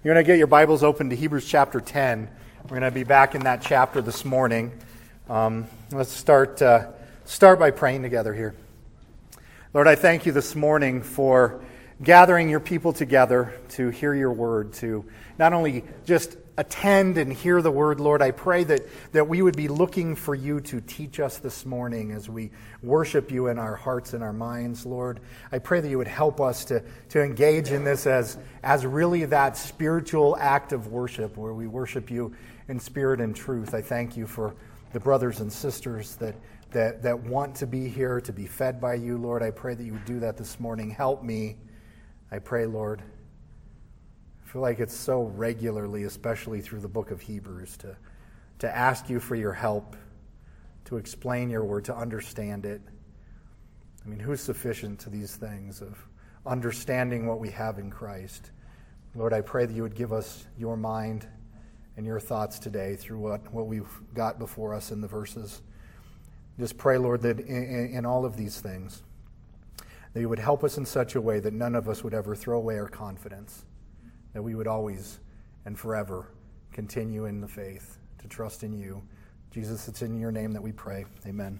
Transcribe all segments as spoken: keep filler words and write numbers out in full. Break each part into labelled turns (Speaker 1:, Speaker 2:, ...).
Speaker 1: You're going to get your Bibles open to Hebrews chapter ten. We're going to be back in that chapter this morning. Um, let's start uh, start by praying together here. Lord, I thank you this morning for gathering your people together to hear your word, to not only just attend and hear the word, Lord. I pray that, that we would be looking for you to teach us this morning as we worship you in our hearts and our minds, Lord. I pray that you would help us to, to engage in this as, as really that spiritual act of worship where we worship you in spirit and truth. I thank you for the brothers and sisters that, that, that want to be here, to be fed by you, Lord. I pray that you would do that this morning. Help me, I pray, Lord. I feel like it's so regularly, especially through the book of Hebrews, to, to ask you for your help, to explain your word, to understand it. I mean, who's sufficient to these things of understanding what we have in Christ? Lord, I pray that you would give us your mind and your thoughts today through what, what we've got before us in the verses. Just pray, Lord, that in, in all of these things, that you would help us in such a way that none of us would ever throw away our confidence, that we would always and forever continue in the faith, to trust in you. Jesus, it's in your name that we pray. Amen.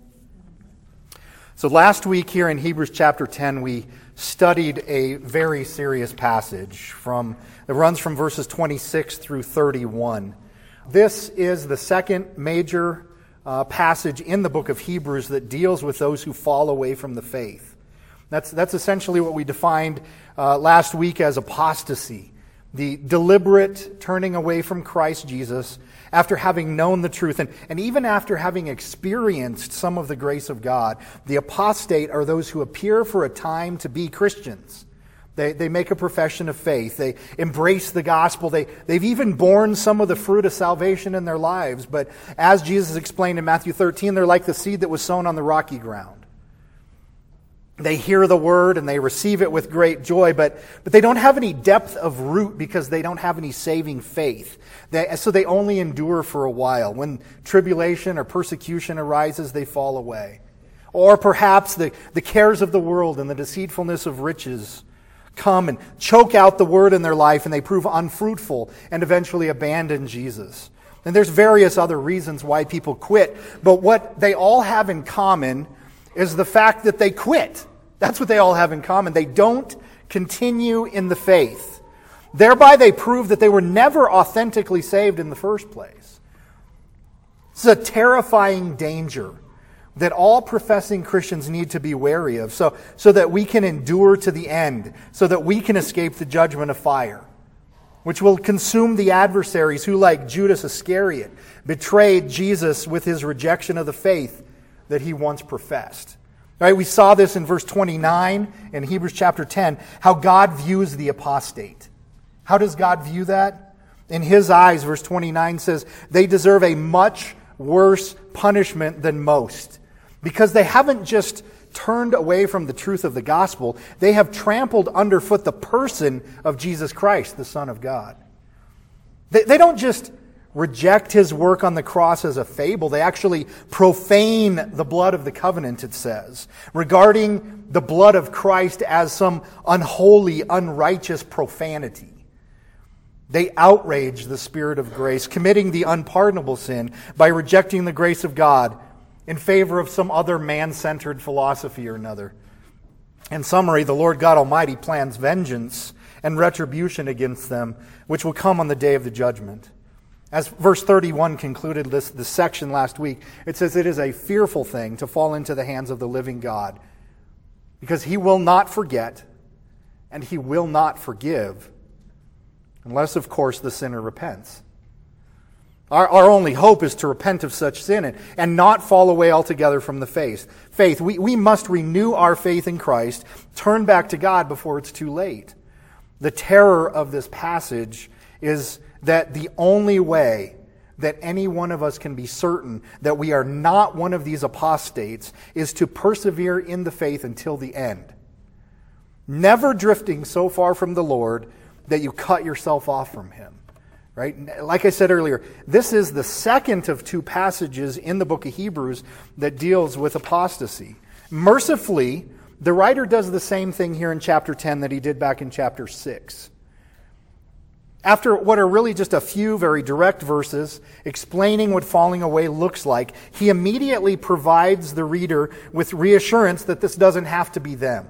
Speaker 1: So last week here in Hebrews chapter ten, we studied a very serious passage from that runs from verses twenty-six through thirty-one. This is the second major uh, passage in the book of Hebrews that deals with those who fall away from the faith. That's, that's essentially what we defined uh, last week as apostasy, the deliberate turning away from Christ Jesus after having known the truth and, and even after having experienced some of the grace of God. The apostate are those who appear for a time to be Christians. They, they make a profession of faith. They embrace the gospel. They, they've even borne some of the fruit of salvation in their lives. But as Jesus explained in Matthew thirteen, they're like the seed that was sown on the rocky ground. They hear the word and they receive it with great joy, but, but they don't have any depth of root because they don't have any saving faith. They, so they only endure for a while. When tribulation or persecution arises, they fall away. Or perhaps the, the cares of the world and the deceitfulness of riches come and choke out the word in their life, and they prove unfruitful and eventually abandon Jesus. And there's various other reasons why people quit, but what they all have in common is the fact that they quit. That's what they all have in common. They don't continue in the faith. Thereby they prove that they were never authentically saved in the first place. It's a terrifying danger that all professing Christians need to be wary of so, so that we can endure to the end, so that we can escape the judgment of fire, which will consume the adversaries who, like Judas Iscariot, betrayed Jesus with his rejection of the faith that he once professed. Right, we saw this in verse twenty-nine in Hebrews chapter ten, how God views the apostate. How does God view that? In his eyes, verse twenty-nine says, they deserve a much worse punishment than most, because they haven't just turned away from the truth of the gospel, they have trampled underfoot the person of Jesus Christ, the Son of God. They, they don't just reject his work on the cross as a fable. They actually profane the blood of the covenant, it says, regarding the blood of Christ as some unholy, unrighteous profanity. They outrage the Spirit of grace, committing the unpardonable sin by rejecting the grace of God in favor of some other man-centered philosophy or another. In summary, the Lord God Almighty plans vengeance and retribution against them, which will come on the day of the judgment. As verse thirty-one concluded this, this section last week, it says it is a fearful thing to fall into the hands of the living God, because he will not forget and he will not forgive unless, of course, the sinner repents. Our, our only hope is to repent of such sin and, and not fall away altogether from the faith. Faith. We, we must renew our faith in Christ, turn back to God before it's too late. The terror of this passage is that the only way that any one of us can be certain that we are not one of these apostates is to persevere in the faith until the end. Never drifting so far from the Lord that you cut yourself off from him. Right? Like I said earlier, this is the second of two passages in the book of Hebrews that deals with apostasy. Mercifully, the writer does the same thing here in chapter ten that he did back in chapter six. After what are really just a few very direct verses explaining what falling away looks like, he immediately provides the reader with reassurance that this doesn't have to be them.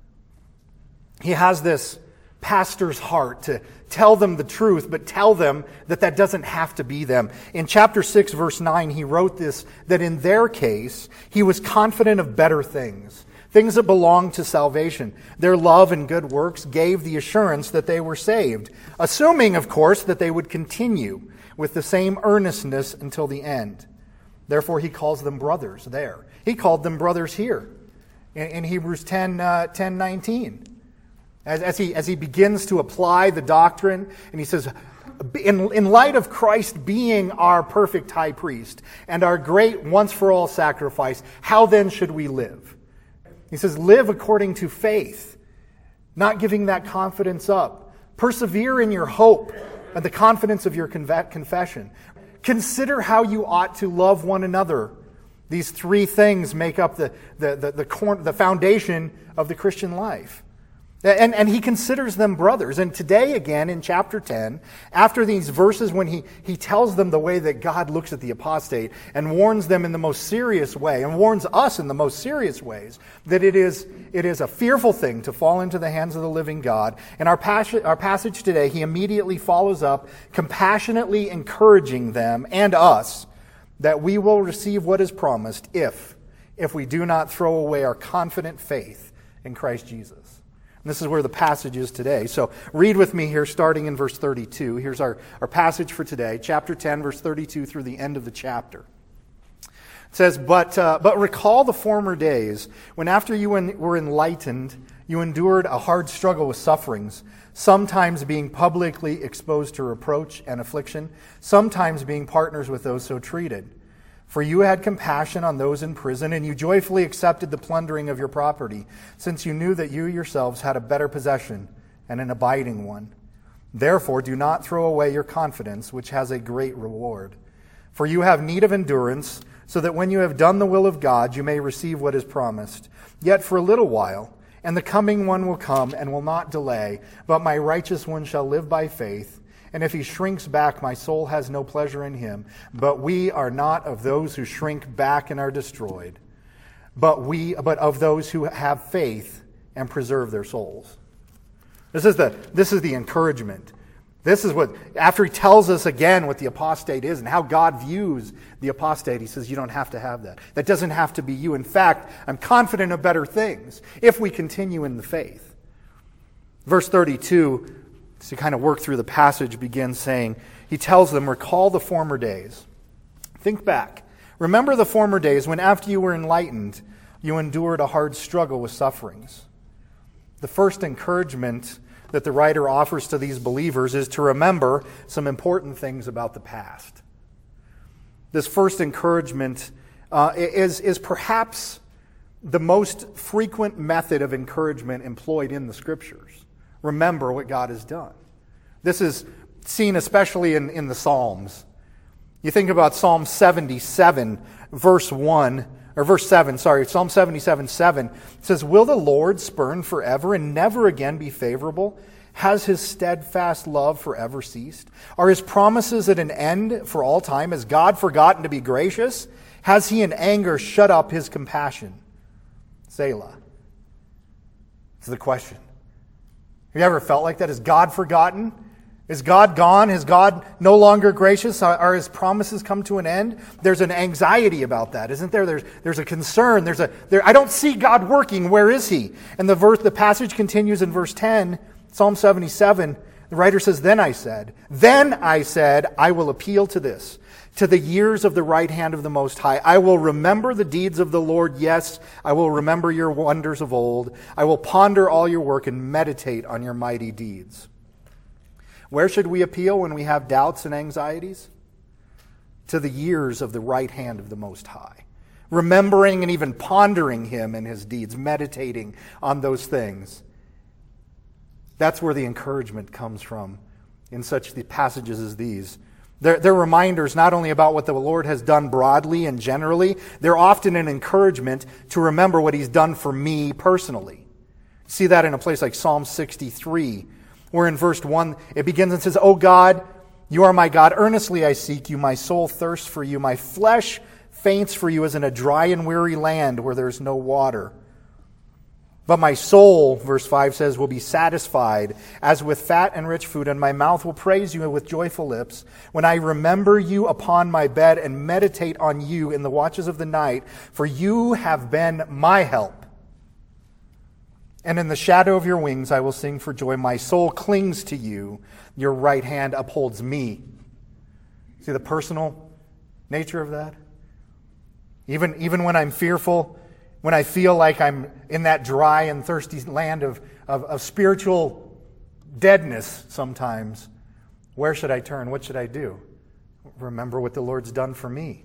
Speaker 1: He has this pastor's heart to tell them the truth, but tell them that that doesn't have to be them. In chapter six, verse nine, he wrote this, that in their case, he was confident of better things, things that belong to salvation. Their love and good works gave the assurance that they were saved, assuming, of course, that they would continue with the same earnestness until the end. Therefore, he calls them brothers there. He called them brothers here in, in Hebrews ten, uh, ten nineteen. As, as, he, as he begins to apply the doctrine, and he says, in, in light of Christ being our perfect high priest and our great once-for-all sacrifice, how then should we live? He says, live according to faith, not giving that confidence up. Persevere in your hope and the confidence of your confession. Consider how you ought to love one another. These three things make up the, the, the, the, corn, the foundation of the Christian life. And, and he considers them brothers. And today, again, in chapter ten, after these verses, when he, he tells them the way that God looks at the apostate and warns them in the most serious way, and warns us in the most serious ways, that it is, it is a fearful thing to fall into the hands of the living God. In our passage, our passage today, he immediately follows up, compassionately encouraging them and us that we will receive what is promised if, if we do not throw away our confident faith in Christ Jesus. And this is where the passage is today. So read with me here, starting in verse thirty-two. Here's our, our passage for today, chapter ten, verse thirty-two through the end of the chapter. It says, But uh, but recall the former days, when after you were enlightened, you endured a hard struggle with sufferings, sometimes being publicly exposed to reproach and affliction, sometimes being partners with those so treated. For you had compassion on those in prison, and you joyfully accepted the plundering of your property, since you knew that you yourselves had a better possession and an abiding one. Therefore, do not throw away your confidence, which has a great reward. For you have need of endurance, so that when you have done the will of God, you may receive what is promised. Yet for a little while, and the coming one will come and will not delay, but my righteous one shall live by faith. And if he shrinks back, my soul has no pleasure in him. But we are not of those who shrink back and are destroyed, but we, but of those who have faith and preserve their souls. This is the, this is the encouragement. This is what, after he tells us again what the apostate is and how God views the apostate, he says, you don't have to have that. That doesn't have to be you. In fact, I'm confident of better things if we continue in the faith. Verse thirty-two, to kind of work through the passage, begins saying, he tells them, recall the former days. Think back. Remember the former days when after you were enlightened, you endured a hard struggle with sufferings. The first encouragement that the writer offers to these believers is to remember some important things about the past. This first encouragement uh, is, is perhaps the most frequent method of encouragement employed in the Scriptures. Remember what God has done. This is seen especially in, in the Psalms. You think about Psalm seventy-seven, verse one, or verse seven, sorry, Psalm seventy-seven, seven. It says, will the Lord spurn forever and never again be favorable? Has his steadfast love forever ceased? Are his promises at an end for all time? Has God forgotten to be gracious? Has he in anger shut up his compassion? Selah. It's the question. Have you ever felt like that? Is God forgotten? Is God gone? Is God no longer gracious? Are, are his promises come to an end? There's an anxiety about that, isn't there? There's, there's a concern. There's a, there, I don't see God working. Where is he? And the verse, the passage continues in verse ten, Psalm seventy-seven. The writer says, Then I said, Then I said, I will appeal to this, to the years of the right hand of the Most High. I will remember the deeds of the Lord. Yes, I will remember your wonders of old. I will ponder all your work and meditate on your mighty deeds. Where should we appeal when we have doubts and anxieties? To the years of the right hand of the Most High. Remembering and even pondering him and his deeds, meditating on those things. That's where the encouragement comes from in such the passages as these. They're, they're reminders not only about what the Lord has done broadly and generally, they're often an encouragement to remember what he's done for me personally. See that in a place like Psalm sixty-three, Where in verse one, it begins and says, O God, you are my God. Earnestly I seek you. My soul thirsts for you. My flesh faints for you as in a dry and weary land where there's no water. But my soul, verse five says, will be satisfied as with fat and rich food, and my mouth will praise you with joyful lips. When I remember you upon my bed and meditate on you in the watches of the night, for you have been my help. And in the shadow of your wings I will sing for joy. My soul clings to you. Your right hand upholds me. See the personal nature of that? Even, even when I'm fearful, when I feel like I'm in that dry and thirsty land of, of, of spiritual deadness sometimes, where should I turn? What should I do? Remember what the Lord's done for me.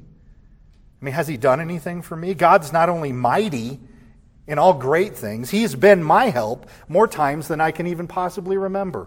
Speaker 1: I mean, has He done anything for me? God's not only mighty in all great things, He's been my help more times than I can even possibly remember.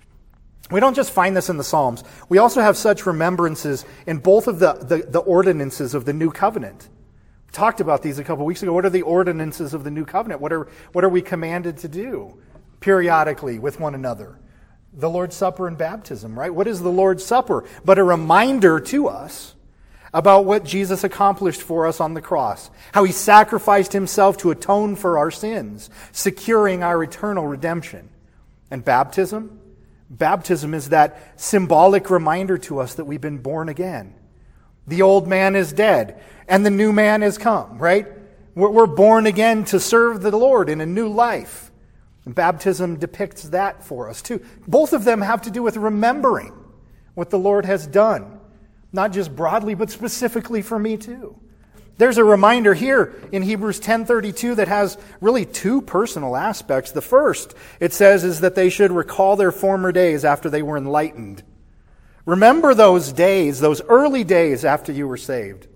Speaker 1: We don't just find this in the Psalms. We also have such remembrances in both of the, the, the ordinances of the New Covenant. We talked about these a couple weeks ago. What are the ordinances of the New Covenant? What are, what are we commanded to do periodically with one another? The Lord's Supper and baptism, right? What is the Lord's Supper? But a reminder to us about what Jesus accomplished for us on the cross. How He sacrificed Himself to atone for our sins, securing our eternal redemption. And baptism? Baptism is that symbolic reminder to us that we've been born again. The old man is dead, and the new man has come, right? We're born again to serve the Lord in a new life. And baptism depicts that for us too. Both of them have to do with remembering what the Lord has done. Not just broadly, but specifically for me too. There's a reminder here in Hebrews ten thirty-two that has really two personal aspects. The first, it says, is that they should recall their former days after they were enlightened. Remember those days, those early days after you were saved.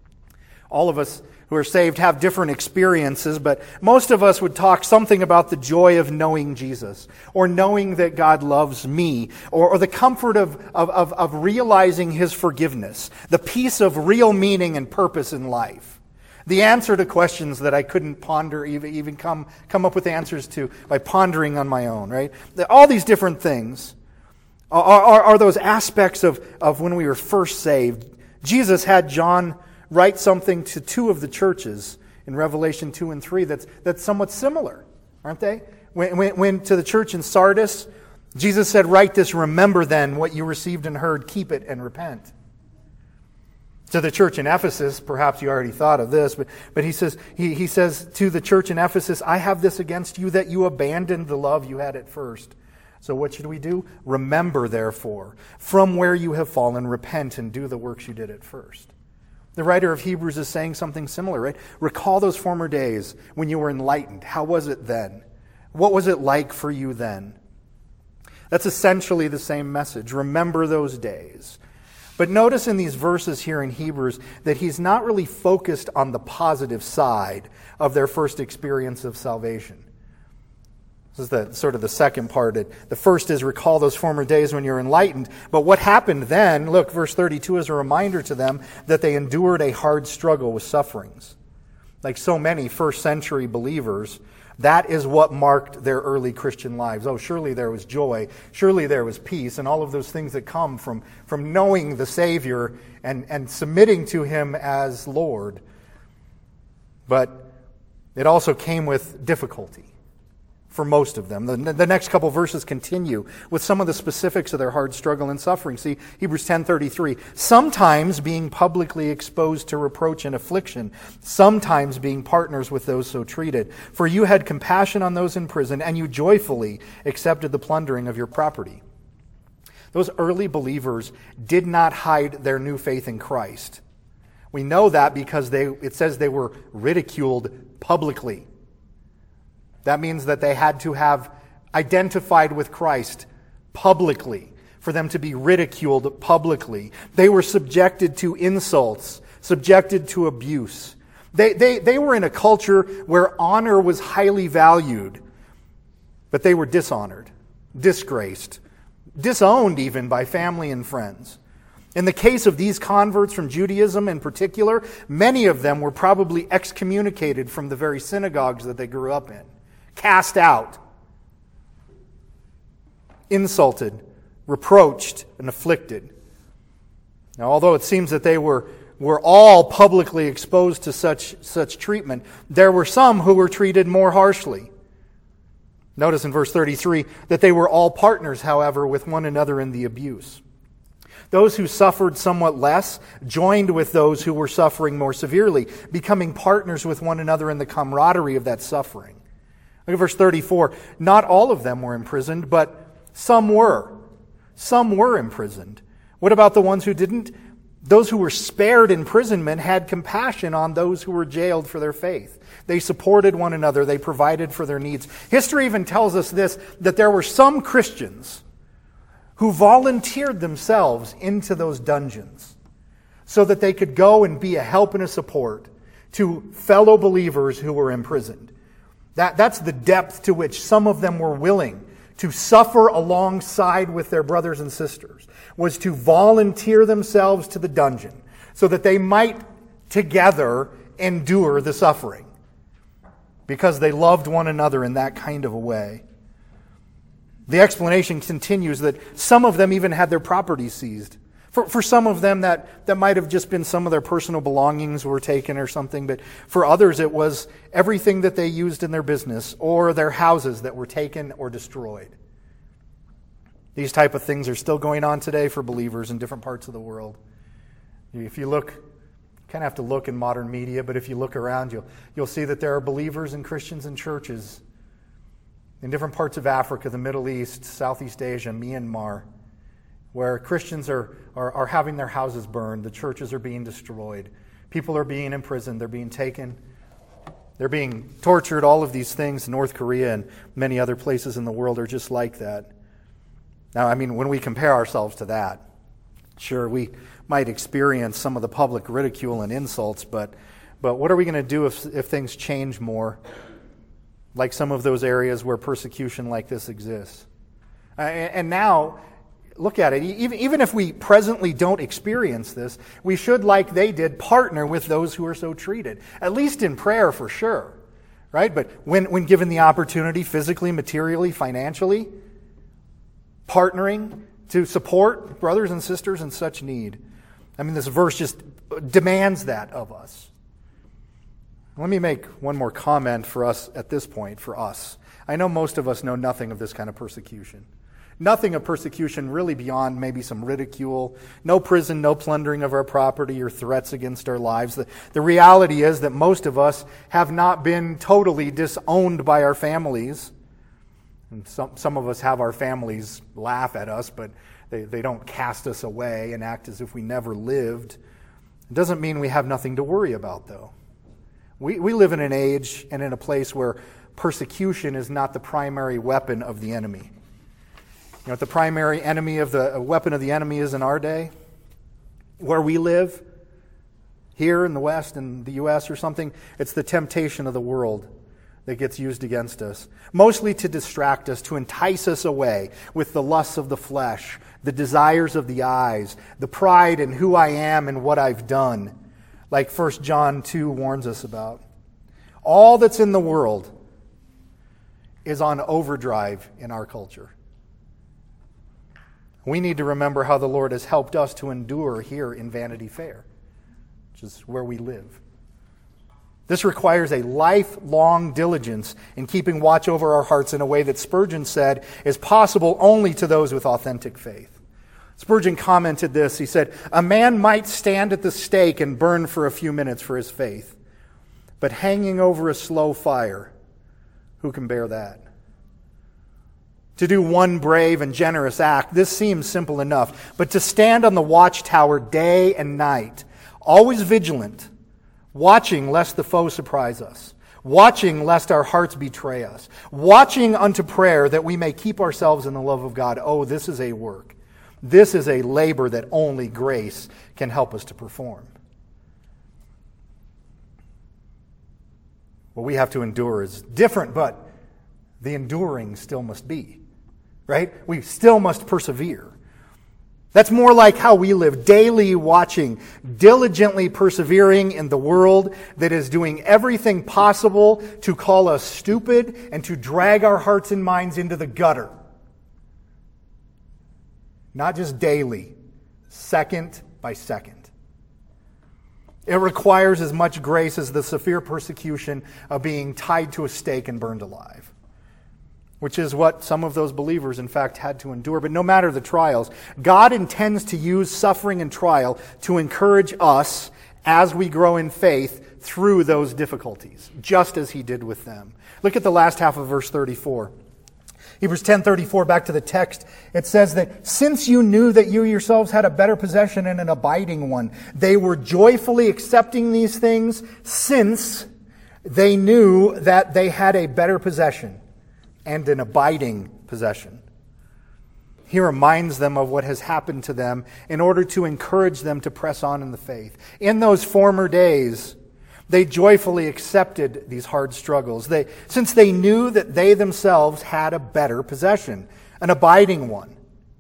Speaker 1: All of us who are saved have different experiences, but most of us would talk something about the joy of knowing Jesus, or knowing that God loves me, or, or the comfort of, of, of, of realizing His forgiveness, the peace of real meaning and purpose in life. The answer to questions that I couldn't ponder, even, even come, come up with answers to by pondering on my own, right? All these different things are, are, are those aspects of, of when we were first saved. Jesus had John write something to two of the churches in Revelation two and three that's, that's somewhat similar, aren't they? When, when, when to the church in Sardis, Jesus said, write this, remember then what you received and heard, keep it and repent. To the church in Ephesus, perhaps you already thought of this, but, but he says, he, he says to the church in Ephesus, I have this against you that you abandoned the love you had at first. So what should we do? Remember, therefore, from where you have fallen, repent and do the works you did at first. The writer of Hebrews is saying something similar, right? Recall those former days when you were enlightened. How was it then? What was it like for you then? That's essentially the same message. Remember those days. But notice in these verses here in Hebrews that he's not really focused on the positive side of their first experience of salvation. This is the sort of the second part. The first is recall those former days when you're enlightened. But what happened then, look, verse thirty-two is a reminder to them that they endured a hard struggle with sufferings. Like so many first century believers, that is what marked their early Christian lives. Oh, surely there was joy. Surely there was peace and all of those things that come from, from knowing the Savior and, and submitting to Him as Lord. But it also came with difficulty. For most of them. The, the next couple verses continue with some of the specifics of their hard struggle and suffering. See, Hebrews ten thirty-three. Sometimes being publicly exposed to reproach and affliction, sometimes being partners with those so treated. For you had compassion on those in prison, and you joyfully accepted the plundering of your property. Those early believers did not hide their new faith in Christ. We know that because they it says they were ridiculed publicly. That means that they had to have identified with Christ publicly for them to be ridiculed publicly. They were subjected to insults, subjected to abuse. They, they, they were in a culture where honor was highly valued, but they were dishonored, disgraced, disowned even by family and friends. In the case of these converts from Judaism in particular, many of them were probably excommunicated from the very synagogues that they grew up in. Cast out. insulted, reproached, and afflicted. Now, although it seems that they were, were all publicly exposed to such, such treatment, there were some who were treated more harshly. Notice in verse thirty-three that they were all partners, however, with one another in the abuse. Those who suffered somewhat less joined with those who were suffering more severely, becoming partners with one another in the camaraderie of that suffering. Look at verse thirty-four. Not all of them were imprisoned, but some were. Some were imprisoned. What about the ones who didn't? Those who were spared imprisonment had compassion on those who were jailed for their faith. They supported one another. They provided for their needs. History even tells us this, that there were some Christians who volunteered themselves into those dungeons so that they could go and be a help and a support to fellow believers who were imprisoned. That, that's the depth to which some of them were willing to suffer alongside with their brothers and sisters, was to volunteer themselves to the dungeon so that they might together endure the suffering because they loved one another in that kind of a way. The explanation continues that some of them even had their property seized. For, for some of them, that, that might have just been some of their personal belongings were taken or something, but for others it was everything that they used in their business or their houses that were taken or destroyed. These type of things are still going on today for believers in different parts of the world. If you look, you kind of have to look in modern media, but if you look around, you'll, you'll see that there are believers and Christians in churches in different parts of Africa, the Middle East, Southeast Asia, Myanmar, where Christians are, are, are having their houses burned, the churches are being destroyed, people are being imprisoned, they're being taken, they're being tortured, all of these things. North Korea and many other places in the world are just like that. Now, I mean, when we compare ourselves to that, sure, we might experience some of the public ridicule and insults, but but what are we going to do if if things change more, like some of those areas where persecution like this exists? Uh, and, and now, look at it. Even, even if we presently don't experience this, we should, like they did, partner with those who are so treated, at least in prayer for sure, right? But when, when given the opportunity, physically, materially, financially, partnering to support brothers and sisters in such need. I mean, this verse just demands that of us. Let me make one more comment for us at this point, for us. I know most of us know nothing of this kind of persecution. Nothing of persecution really beyond maybe some ridicule. No prison, no plundering of our property or threats against our lives. The, the reality is that most of us have not been totally disowned by our families. And some, some of us have our families laugh at us, but they, they don't cast us away and act as if we never lived. It doesn't mean we have nothing to worry about, though. We, we live in an age and in a place where persecution is not the primary weapon of the enemy. You know what the primary enemy of the uh, weapon of the enemy is in our day? Where we live, here in the West, in the U S or something, it's the temptation of the world that gets used against us, mostly to distract us, to entice us away with the lusts of the flesh, the desires of the eyes, the pride in who I am and what I've done, like First John two warns us about. All that's in the world is on overdrive in our culture. We need to remember how the Lord has helped us to endure here in Vanity Fair, which is where we live. This requires a lifelong diligence in keeping watch over our hearts in a way that Spurgeon said is possible only to those with authentic faith. Spurgeon commented this. He said, "A man might stand at the stake and burn for a few minutes for his faith, but hanging over a slow fire, who can bear that? To do one brave and generous act, this seems simple enough, but to stand on the watchtower day and night, always vigilant, watching lest the foe surprise us, watching lest our hearts betray us, watching unto prayer that we may keep ourselves in the love of God. Oh, this is a work. This is a labor that only grace can help us to perform." What we have to endure is different, but the enduring still must be, right? We still must persevere. That's more like how we live, daily watching, diligently persevering in the world that is doing everything possible to call us stupid and to drag our hearts and minds into the gutter. Not just daily, second by second. It requires as much grace as the severe persecution of being tied to a stake and burned alive, which is what some of those believers, in fact, had to endure. But no matter the trials, God intends to use suffering and trial to encourage us as we grow in faith through those difficulties, just as he did with them. Look at the last half of verse thirty-four. Hebrews ten thirty-four, back to the text, it says that since you knew that you yourselves had a better possession and an abiding one, they were joyfully accepting these things since they knew that they had a better possession and an abiding possession. He reminds them of what has happened to them in order to encourage them to press on in the faith. In those former days, they joyfully accepted these hard struggles, they, since they knew that they themselves had a better possession, an abiding one.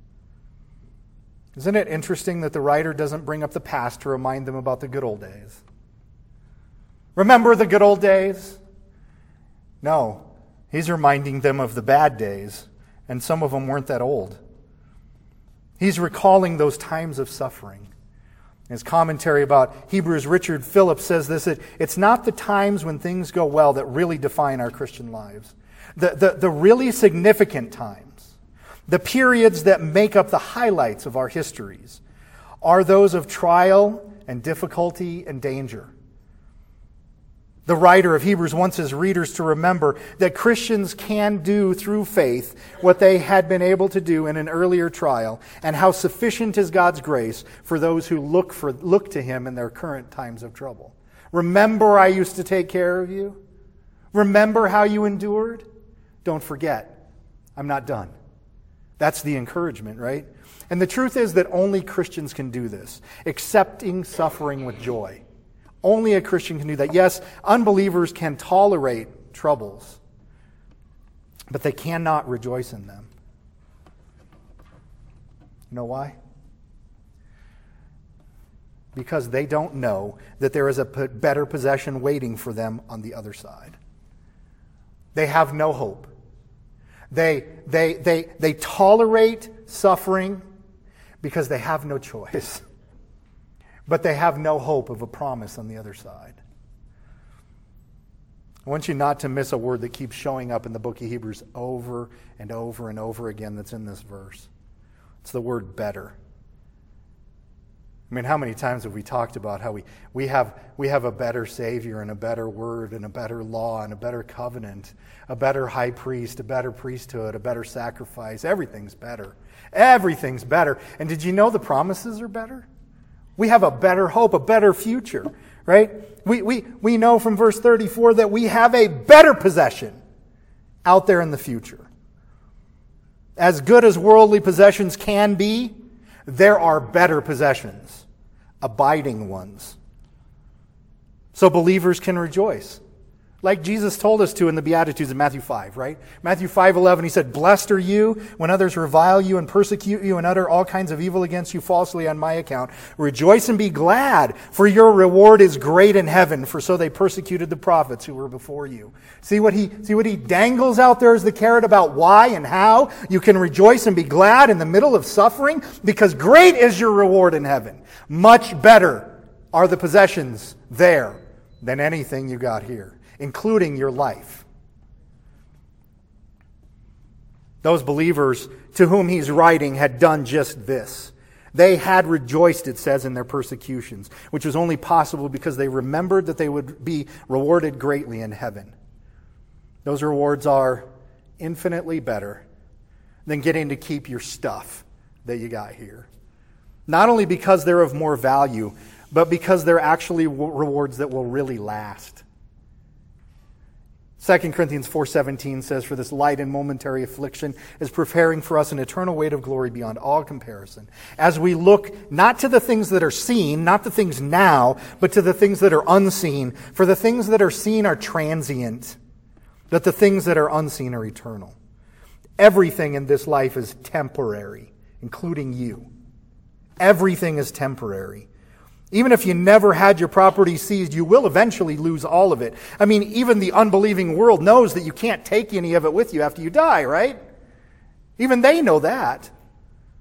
Speaker 1: Isn't it interesting that the writer doesn't bring up the past to remind them about the good old days? Remember the good old days? No, he's reminding them of the bad days, and some of them weren't that old. He's recalling those times of suffering. His commentary about Hebrews, Richard Phillips says this, that it's not the times when things go well that really define our Christian lives. The, the, the really significant times, the periods that make up the highlights of our histories, are those of trial and difficulty and danger. The writer of Hebrews wants his readers to remember that Christians can do through faith what they had been able to do in an earlier trial, and how sufficient is God's grace for those who look for look to him in their current times of trouble. Remember I used to take care of you? Remember how you endured? Don't forget, I'm not done. That's the encouragement, right? And the truth is that only Christians can do this, accepting suffering with joy. Only a Christian can do that. Yes, unbelievers can tolerate troubles, but they cannot rejoice in them. You know why? Because they don't know that there is a better possession waiting for them on the other side. They have no hope. They, they, they, they tolerate suffering because they have no choice. But they have no hope of a promise on the other side. I want you not to miss a word that keeps showing up in the book of Hebrews over and over and over again that's in this verse. It's the word better. I mean, how many times have we talked about how we, we have we have a better Savior and a better word and a better law and a better covenant, a better high priest, a better priesthood, a better sacrifice. Everything's better. Everything's better. And did you know the promises are better? We have a better hope, a better future, right? We, we, we know from verse thirty-four that we have a better possession out there in the future. As good as worldly possessions can be, there are better possessions, abiding ones. So believers can rejoice. Like Jesus told us to in the Beatitudes in Matthew five, right? Matthew five eleven, he said, "Blessed are you when others revile you and persecute you and utter all kinds of evil against you falsely on my account. Rejoice and be glad, for your reward is great in heaven, for so they persecuted the prophets who were before you." See what he, see what he dangles out there as the carrot about why and how you can rejoice and be glad in the middle of suffering? Because great is your reward in heaven. Much better are the possessions there than anything you got here, including your life. Those believers to whom he's writing had done just this. They had rejoiced, it says, in their persecutions, which was only possible because they remembered that they would be rewarded greatly in heaven. Those rewards are infinitely better than getting to keep your stuff that you got here. Not only because they're of more value, but because they're actually rewards that will really last. Second Corinthians four seventeen says, "For this light and momentary affliction is preparing for us an eternal weight of glory beyond all comparison, as we look not to the things that are seen, not the things now, but to the things that are unseen. For the things that are seen are transient, but the things that are unseen are eternal." Everything in this life is temporary, including you. Everything is temporary. Even if you never had your property seized, you will eventually lose all of it. I mean, even the unbelieving world knows that you can't take any of it with you after you die, right? Even they know that.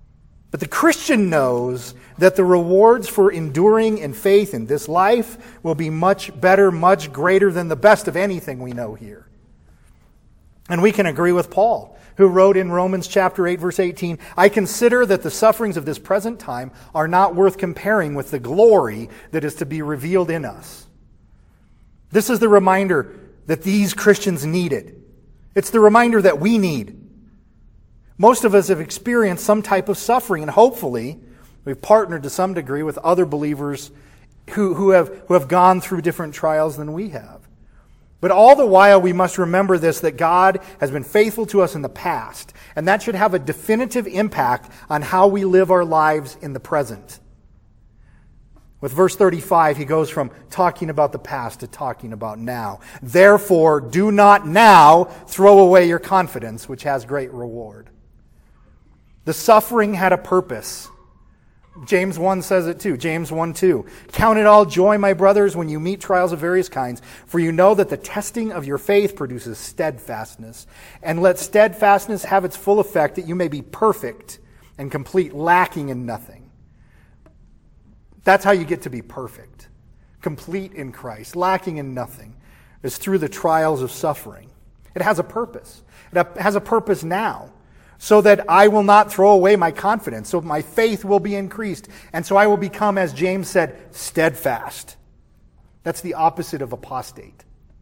Speaker 1: But the Christian knows that the rewards for enduring in faith in this life will be much better, much greater than the best of anything we know here. And we can agree with Paul, who wrote in Romans chapter eight, verse eighteen, "I consider that the sufferings of this present time are not worth comparing with the glory that is to be revealed in us." This is the reminder that these Christians needed. It's the reminder that we need. Most of us have experienced some type of suffering, and hopefully we've partnered to some degree with other believers who, who, have, who have gone through different trials than we have. But all the while we must remember this, that God has been faithful to us in the past, and that should have a definitive impact on how we live our lives in the present. With verse thirty-five, he goes from talking about the past to talking about now. "Therefore, do not now throw away your confidence, which has great reward." The suffering had a purpose. James one says it too. James one two. "Count it all joy, my brothers, when you meet trials of various kinds, for you know that the testing of your faith produces steadfastness. And let steadfastness have its full effect, that you may be perfect and complete, lacking in nothing." That's how you get to be perfect, complete in Christ, lacking in nothing, is through the trials of suffering. It has a purpose. It has a purpose now, so that I will not throw away my confidence, so my faith will be increased, and so I will become, as James said, steadfast. That's the opposite of apostate.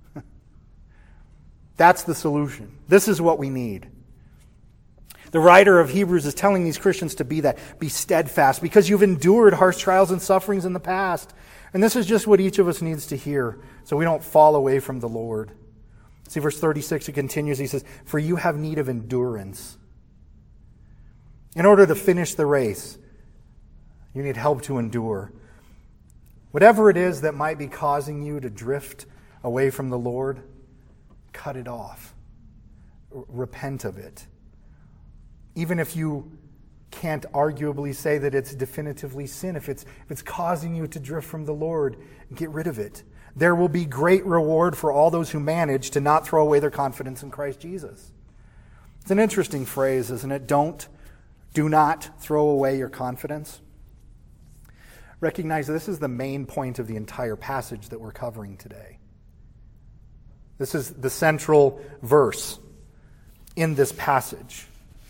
Speaker 1: That's the solution. This is what we need. The writer of Hebrews is telling these Christians to be that, be steadfast, because you've endured harsh trials and sufferings in the past. And this is just what each of us needs to hear, so we don't fall away from the Lord. See, verse thirty-six, it continues, he says, "For you have need of endurance. In order to finish the race, you need help to endure." Whatever it is that might be causing you to drift away from the Lord, cut it off. Repent of it. Even if you can't arguably say that it's definitively sin, if it's, if it's causing you to drift from the Lord, get rid of it. There will be great reward for all those who manage to not throw away their confidence in Christ Jesus. It's an interesting phrase, isn't it? Don't, do not throw away your confidence. Recognize this is the main point of the entire passage that we're covering today. This is the central verse in this passage.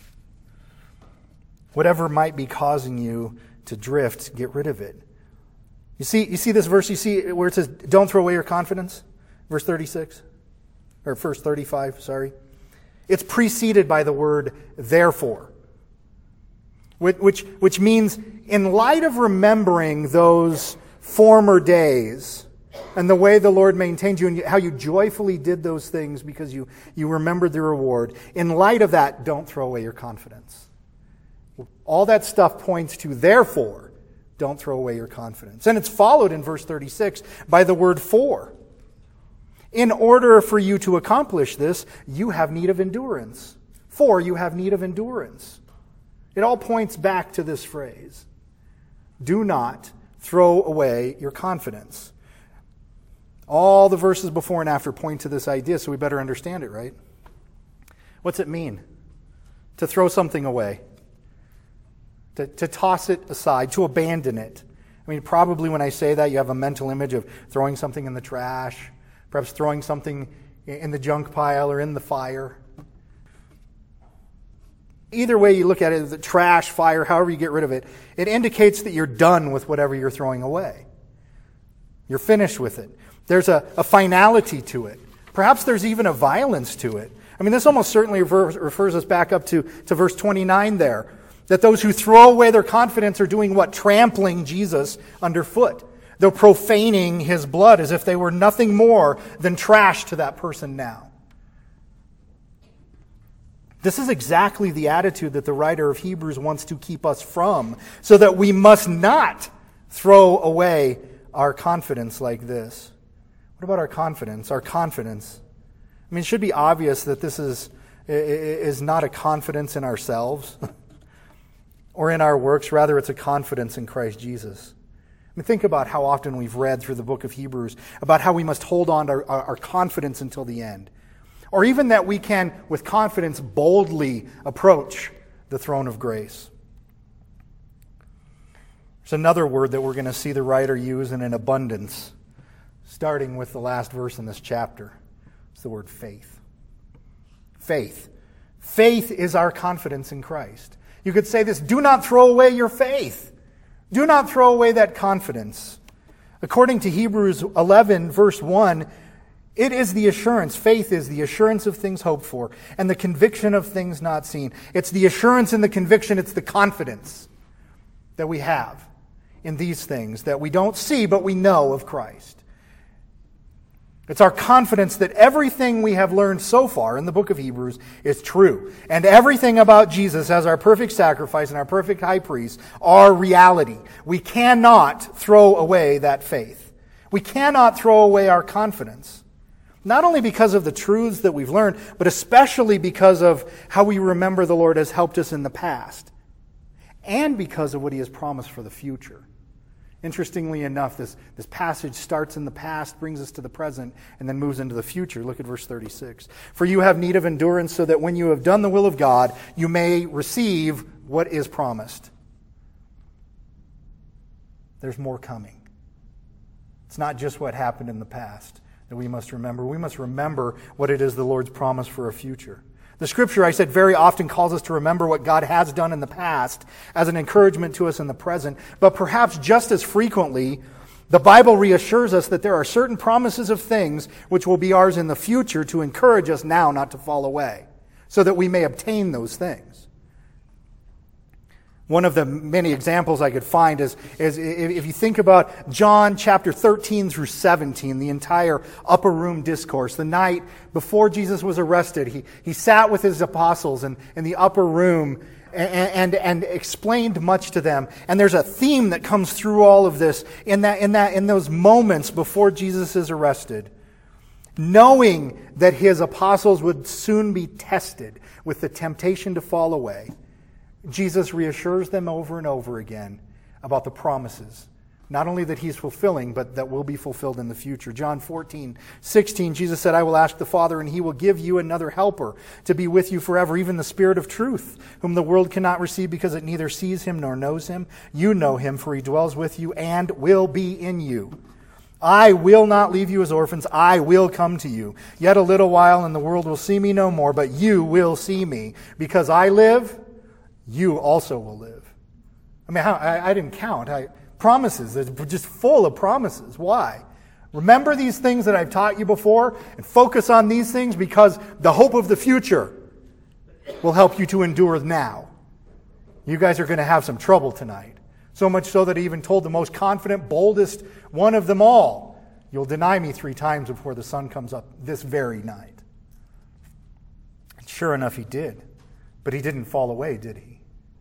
Speaker 1: Whatever might be causing you to drift, get rid of it. You see, you see this verse, you see where it says, "Don't throw away your confidence"? Verse thirty-six. Or verse thirty-five, sorry. It's preceded by the word "therefore." Which, which, which means, in light of remembering those former days and the way the Lord maintained you and how you joyfully did those things because you, you remembered the reward, in light of that, don't throw away your confidence. All that stuff points to, therefore, don't throw away your confidence. And it's followed in verse thirty-six by the word "for." In order for you to accomplish this, you have need of endurance. For you have need of endurance. It all points back to this phrase. Do not throw away your confidence. All the verses before and after point to this idea, so we better understand it, right? What's it mean? To throw something away. To, to toss it aside, to abandon it. I mean, probably when I say that, you have a mental image of throwing something in the trash, perhaps throwing something in the junk pile or in the fire. Either way you look at it, the trash, fire, however you get rid of it, it indicates that you're done with whatever you're throwing away. You're finished with it. There's a, a finality to it. Perhaps there's even a violence to it. I mean, this almost certainly refers, refers us back up to, to verse twenty-nine there. That those who throw away their confidence are doing what? Trampling Jesus underfoot. They're profaning his blood as if they were nothing more than trash to that person now. This is exactly the attitude that the writer of Hebrews wants to keep us from, so that we must not throw away our confidence like this. What about our confidence? Our confidence. I mean, it should be obvious that this is, is not a confidence in ourselves or in our works. Rather, it's a confidence in Christ Jesus. I mean, think about how often we've read through the book of Hebrews about how we must hold on to our, our confidence until the end. Or even that we can, with confidence, boldly approach the throne of grace. There's another word that we're going to see the writer use in an abundance, starting with the last verse in this chapter. It's the word faith. Faith. Faith is our confidence in Christ. You could say this, do not throw away your faith. Do not throw away that confidence. According to Hebrews eleven, verse one, it is the assurance, faith is the assurance of things hoped for, and the conviction of things not seen. It's the assurance and the conviction, it's the confidence that we have in these things that we don't see, but we know of Christ. It's our confidence that everything we have learned so far in the book of Hebrews is true. And everything about Jesus as our perfect sacrifice and our perfect high priest are reality. We cannot throw away that faith. We cannot throw away our confidence. Not only because of the truths that we've learned, but especially because of how we remember the Lord has helped us in the past. And because of what He has promised for the future. Interestingly enough, this, this passage starts in the past, brings us to the present, and then moves into the future. Look at verse thirty-six. For you have need of endurance, so that when you have done the will of God, you may receive what is promised. There's more coming. It's not just what happened in the past that we must remember. We must remember what it is the Lord's promise for a future. The Scripture, I said, very often calls us to remember what God has done in the past as an encouragement to us in the present. But perhaps just as frequently, the Bible reassures us that there are certain promises of things which will be ours in the future to encourage us now not to fall away, so that we may obtain those things. One of the many examples I could find is, is if you think about John chapter thirteen through seventeen, the entire upper room discourse, the night before Jesus was arrested, he, he sat with his apostles in, in the upper room and, and, and explained much to them. And there's a theme that comes through all of this in that, in that, in those moments before Jesus is arrested. Knowing that his apostles would soon be tested with the temptation to fall away, Jesus reassures them over and over again about the promises, not only that He's fulfilling, but that will be fulfilled in the future. John fourteen, sixteen, Jesus said, I will ask the Father, and He will give you another helper to be with you forever, even the Spirit of truth, whom the world cannot receive because it neither sees Him nor knows Him. You know Him, for He dwells with you and will be in you. I will not leave you as orphans. I will come to you. Yet a little while, and the world will see me no more, but you will see me. Because I live, you also will live. I mean, how, I, I didn't count. I, promises. They're just full of promises. Why? Remember these things that I've taught you before and focus on these things because the hope of the future will help you to endure now. You guys are going to have some trouble tonight. So much so that he even told the most confident, boldest one of them all, you'll deny me three times before the sun comes up this very night. And sure enough, he did. But he didn't fall away, did he?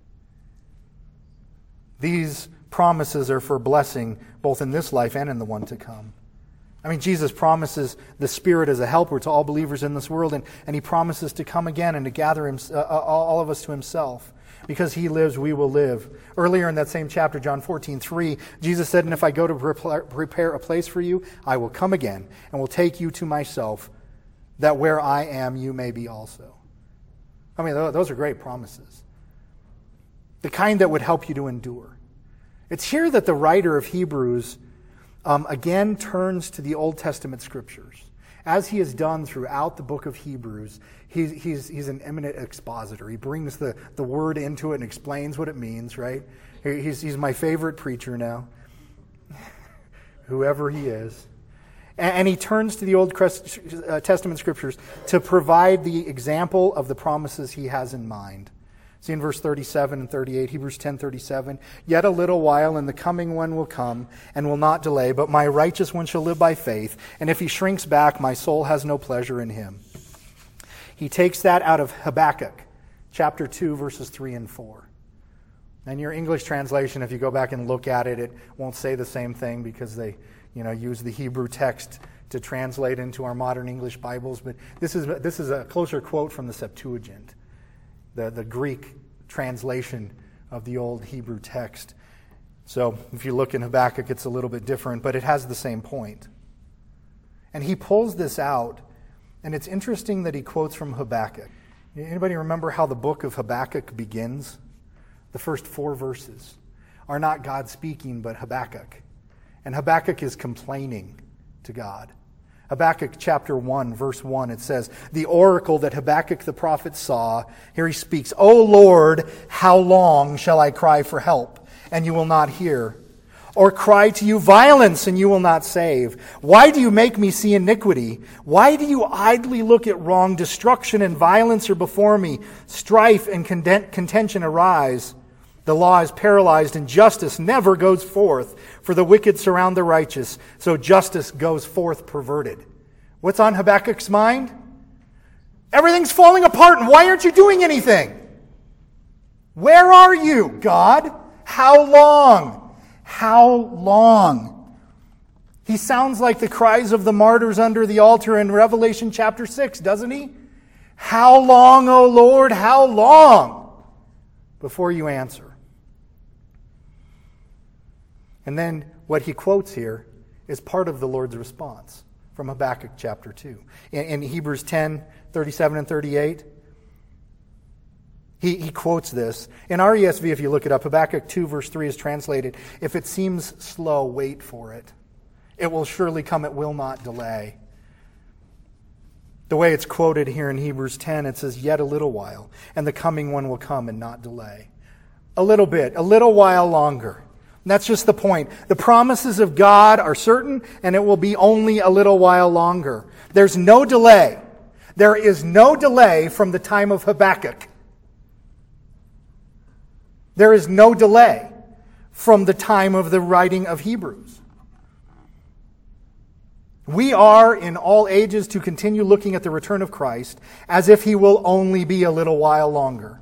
Speaker 1: These promises are for blessing both in this life and in the one to come. I mean, Jesus promises the Spirit as a helper to all believers in this world, and, and He promises to come again and to gather him, uh, all of us to Himself. Because He lives, we will live. Earlier in that same chapter, John fourteen three, Jesus said, and if I go to prepare a place for you, I will come again and will take you to myself, that where I am, you may be also. I mean, those are great promises. The kind that would help you to endure. It's here that the writer of Hebrews um, again turns to the Old Testament Scriptures. As he has done throughout the book of Hebrews, he's, he's, he's an eminent expositor. He brings the, the word into it and explains what it means, right? He's, he's my favorite preacher now, whoever he is. And, and he turns to the Old Testament Scriptures to provide the example of the promises he has in mind. See in verse thirty-seven and thirty-eight, Hebrews ten thirty-seven, yet a little while and the coming one will come and will not delay, but my righteous one shall live by faith, and if he shrinks back, my soul has no pleasure in him. He takes that out of Habakkuk, chapter two, verses three and four. And your English translation, if you go back and look at it, it won't say the same thing because they, you know, use the Hebrew text to translate into our modern English Bibles, but this is this is a closer quote from the Septuagint. The, the Greek translation of the old Hebrew text. So if you look in Habakkuk, it's a little bit different, but it has the same point. And he pulls this out, and it's interesting that he quotes from Habakkuk. Anybody remember how the book of Habakkuk begins? The first four verses. are not God speaking, but Habakkuk. And Habakkuk is complaining to God. Habakkuk chapter one, verse one, it says, the oracle that Habakkuk the prophet saw, here he speaks, O Lord, how long shall I cry for help, and you will not hear? Or cry to you violence, and you will not save? Why do you make me see iniquity? Why do you idly look at wrong? Destruction and violence are before me. Strife and contention arise. The law is paralyzed, and justice never goes forth. For the wicked surround the righteous, so justice goes forth perverted. What's on Habakkuk's mind? Everything's falling apart, and why aren't you doing anything? Where are you, God? How long? How long? He sounds like the cries of the martyrs under the altar in Revelation chapter six, doesn't he? How long, O Lord, how long? Before you answer. And then what he quotes here is part of the Lord's response from Habakkuk chapter two. In, in Hebrews ten, thirty-seven and thirty-eight, he, he quotes this. In R E S V, if you look it up, Habakkuk two verse three is translated, if it seems slow, wait for it. It will surely come, it will not delay. The way it's quoted here in Hebrews ten, it says, yet a little while, and the coming one will come and not delay. A little bit, a little while longer. And that's just the point. The promises of God are certain, and it will be only a little while longer. There's no delay. There is no delay from the time of Habakkuk. There is no delay from the time of the writing of Hebrews. We are, in all ages, to continue looking at the return of Christ as if he will only be a little while longer.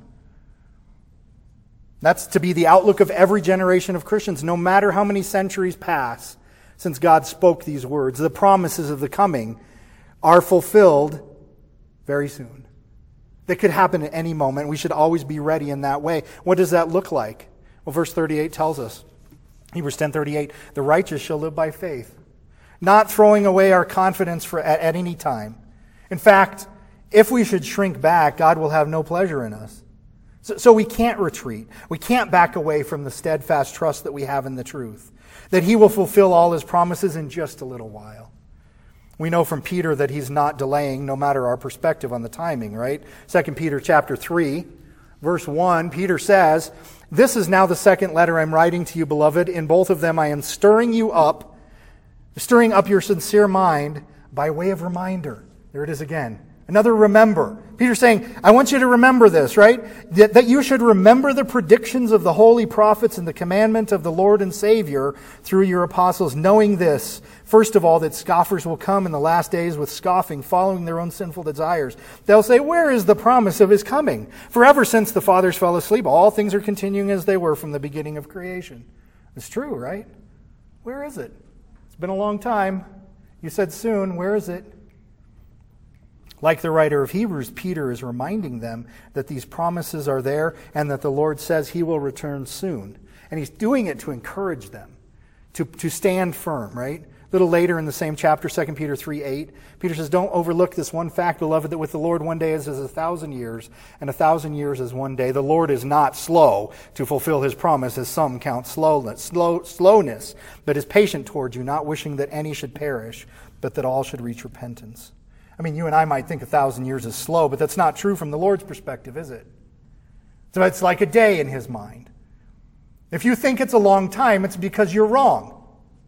Speaker 1: That's to be the outlook of every generation of Christians, no matter how many centuries pass since God spoke these words. The promises of the coming are fulfilled very soon. That could happen at any moment. We should always be ready in that way. What does that look like? Well, verse thirty-eight tells us, Hebrews ten thirty-eight, the righteous shall live by faith, not throwing away our confidence for at, at any time. In fact, if we should shrink back, God will have no pleasure in us. So, so we can't retreat. We can't back away from the steadfast trust that we have in the truth, that he will fulfill all his promises in just a little while. We know from Peter that he's not delaying, no matter our perspective on the timing, right? Second Peter chapter three, verse one, Peter says, this is now the second letter I'm writing to you, beloved. In both of them I am stirring you up, stirring up your sincere mind by way of reminder. There it is again. Another remember. Peter's saying, I want you to remember this, right? That, that you should remember the predictions of the holy prophets and the commandment of the Lord and Savior through your apostles, knowing this, first of all, that scoffers will come in the last days with scoffing, following their own sinful desires. They'll say, where is the promise of his coming? For ever since the fathers fell asleep, all things are continuing as they were from the beginning of creation. It's true, right? Where is it? It's been a long time. You said soon. Where is it? Like the writer of Hebrews, Peter is reminding them that these promises are there and that the Lord says he will return soon. And he's doing it to encourage them, to, to stand firm, right? A little later in the same chapter, Second Peter three eight, Peter says, don't overlook this one fact, beloved, that with the Lord one day is as a thousand years, and a thousand years is one day. The Lord is not slow to fulfill his promise, as some count slowness, slow, slowness, but is patient towards you, not wishing that any should perish, but that all should reach repentance. I mean, you and I might think a thousand years is slow, but that's not true from the Lord's perspective, is it? So it's like a day in his mind. If you think it's a long time, it's because you're wrong,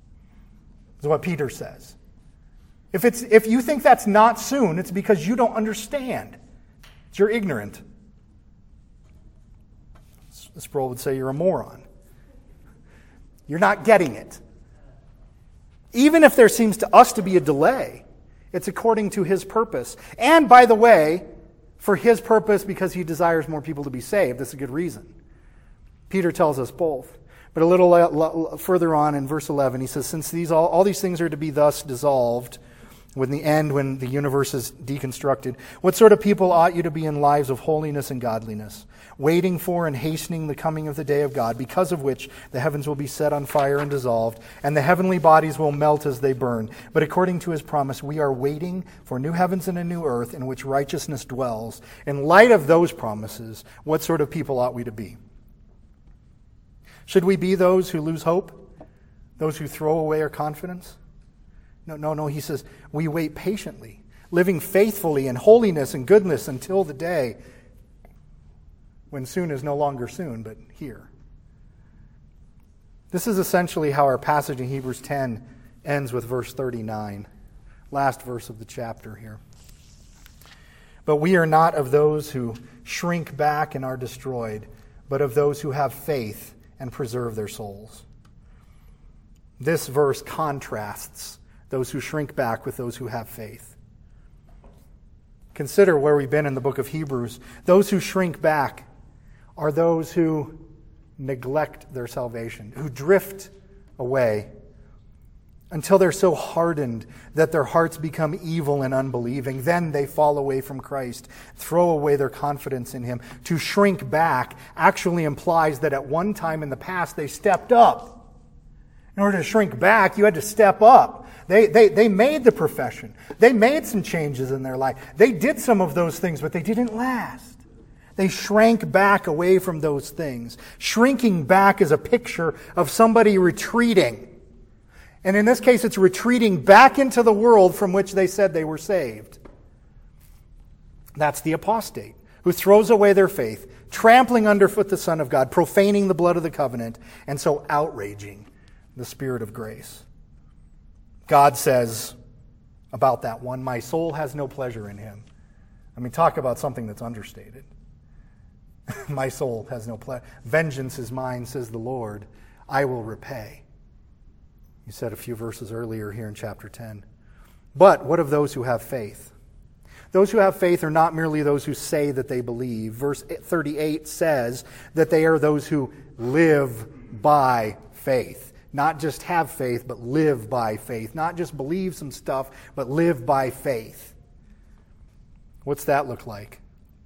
Speaker 1: is what Peter says. If it's if you think that's not soon, it's because you don't understand. It's you're ignorant. Sproul would say you're a moron. You're not getting it. Even if there seems to us to be a delay, it's according to his purpose. And by the way, for his purpose, because he desires more people to be saved. That's a good reason. Peter tells us both. But a little further on in verse eleven, he says, since these all, all these things are to be thus dissolved, when the end, when the universe is deconstructed, what sort of people ought you to be in lives of holiness and godliness, waiting for and hastening the coming of the day of God, because of which the heavens will be set on fire and dissolved, and the heavenly bodies will melt as they burn. But according to his promise, we are waiting for new heavens and a new earth in which righteousness dwells. In light of those promises, what sort of people ought we to be? Should we be those who lose hope? Those who throw away our confidence? No, no, no. He says, we wait patiently, living faithfully in holiness and goodness until the day when soon is no longer soon, but here. This is essentially how our passage in Hebrews ten ends with verse thirty-nine, last verse of the chapter here. But we are not of those who shrink back and are destroyed, but of those who have faith and preserve their souls. This verse contrasts those who shrink back with those who have faith. Consider where we've been in the book of Hebrews. Those who shrink back are those who neglect their salvation, who drift away until they're so hardened that their hearts become evil and unbelieving. Then they fall away from Christ, throw away their confidence in Him. To shrink back actually implies that at one time in the past they stepped up. In order to shrink back, you had to step up. They, they, they made the profession. They made some changes in their life. They did some of those things, but they didn't last. They shrank back away from those things. Shrinking back is a picture of somebody retreating. And in this case, it's retreating back into the world from which they said they were saved. That's the apostate, who throws away their faith, trampling underfoot the Son of God, profaning the blood of the covenant, and so outraging the Spirit of grace. God says about that one, my soul has no pleasure in him. I mean, talk about something that's understated. My soul has no pleasure. Vengeance is mine, says the Lord. I will repay. You said a few verses earlier here in chapter ten. But what of those who have faith? Those who have faith are not merely those who say that they believe. Verse thirty-eight says that they are those who live by faith. Not just have faith, but live by faith. Not just believe some stuff, but live by faith. What's that look like?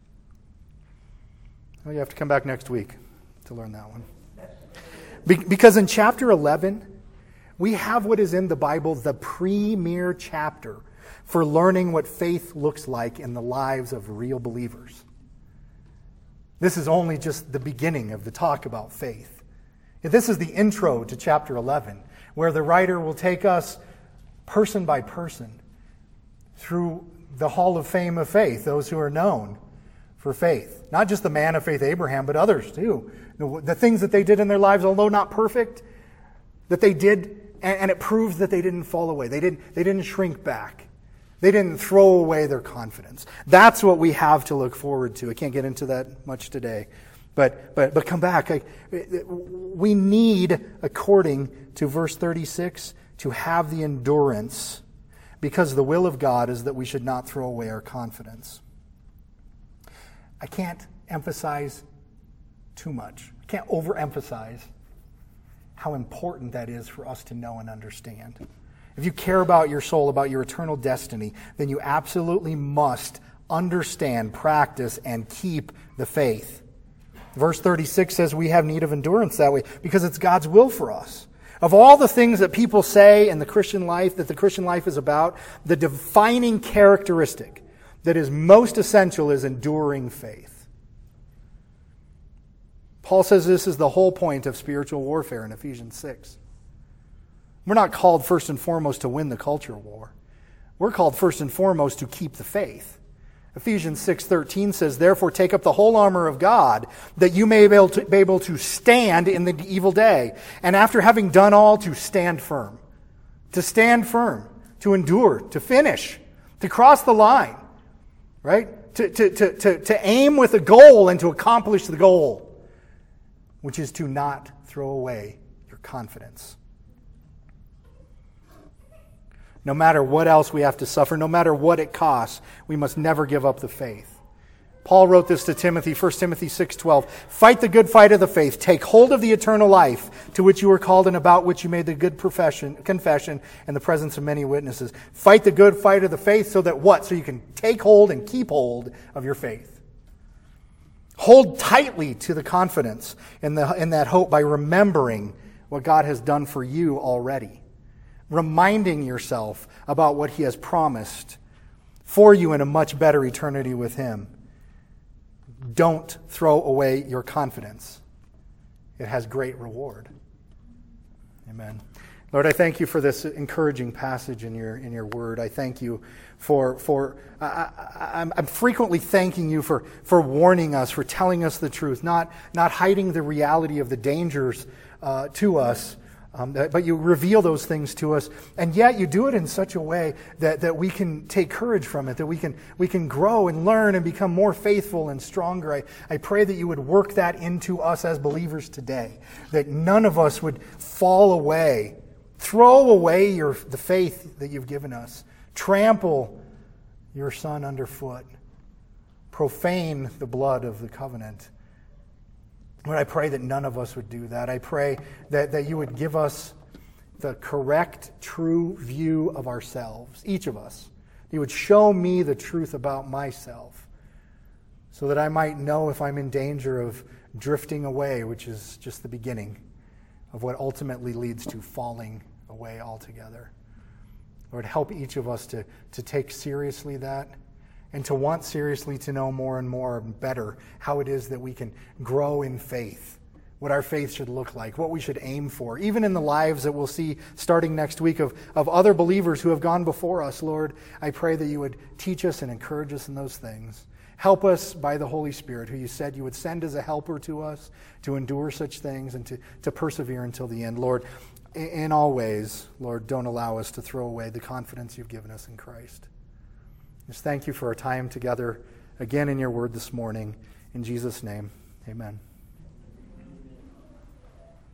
Speaker 1: Well, you have to come back next week to learn that one. Be- because in chapter eleven, we have what is in the Bible the premier chapter for learning what faith looks like in the lives of real believers. This is only just the beginning of the talk about faith. This is the intro to chapter eleven, where the writer will take us person by person through the hall of fame of faith, those who are known for faith. Not just the man of faith, Abraham, but others too. The things that they did in their lives, although not perfect, that they did, and it proves that they didn't fall away. They didn't, they didn't shrink back. They didn't throw away their confidence. That's what we have to look forward to. I can't get into that much today. But but but come back. I, we need, according to verse thirty-six, to have the endurance, because the will of God is that we should not throw away our confidence. I can't emphasize too much. I can't overemphasize how important that is for us to know and understand. If you care about your soul, about your eternal destiny, then you absolutely must understand, practice, and keep the faith. Verse thirty-six says we have need of endurance that way because it's God's will for us. Of all the things that people say in the Christian life, that the Christian life is about, the defining characteristic that is most essential is enduring faith. Paul says this is the whole point of spiritual warfare in Ephesians six. We're not called first and foremost to win the culture war. We're called first and foremost to keep the faith. Ephesians six thirteen says, therefore take up the whole armor of God, that you may be able, to, be able to stand in the evil day. And after having done all, to stand firm. To stand firm. To endure. To finish. To cross the line. Right? To, to, to, to, to aim with a goal and to accomplish the goal. Which is to not throw away your confidence. No matter what else we have to suffer, no matter what it costs, we must never give up the faith. Paul wrote this to Timothy, First Timothy six twelve. Fight the good fight of the faith. Take hold of the eternal life to which you were called and about which you made the good profession, confession in the presence of many witnesses. Fight the good fight of the faith so that what? So you can take hold and keep hold of your faith. Hold tightly to the confidence in, the, in that hope by remembering what God has done for you already. Reminding yourself about what He has promised for you in a much better eternity with Him. Don't throw away your confidence it has great reward. Amen. Lord, I thank you for this encouraging passage in your in your word. I thank you for for I, I, I'm, I'm frequently thanking you for for warning us, for telling us the truth, not not hiding the reality of the dangers uh, to us, um, but you reveal those things to us, and yet you do it in such a way that, that we can take courage from it, that we can we can grow and learn and become more faithful and stronger. I, I pray that you would work that into us as believers today, that none of us would fall away. Throw away your the faith that you've given us. Trample your Son underfoot. Profane the blood of the covenant. Lord, I pray that none of us would do that. I pray that, that you would give us the correct, true view of ourselves, each of us. You would show me the truth about myself so that I might know if I'm in danger of drifting away, which is just the beginning of what ultimately leads to falling away altogether. Lord, help each of us to, to take seriously that and to want seriously to know more and more and better how it is that we can grow in faith, what our faith should look like, what we should aim for, even in the lives that we'll see starting next week of, of other believers who have gone before us. Lord, I pray that you would teach us and encourage us in those things. Help us by the Holy Spirit, who you said you would send as a helper to us to endure such things and to, to persevere until the end. Lord, in all ways, Lord, don't allow us to throw away the confidence you've given us in Christ. Just thank you for our time together again in your word this morning. In Jesus' name, amen.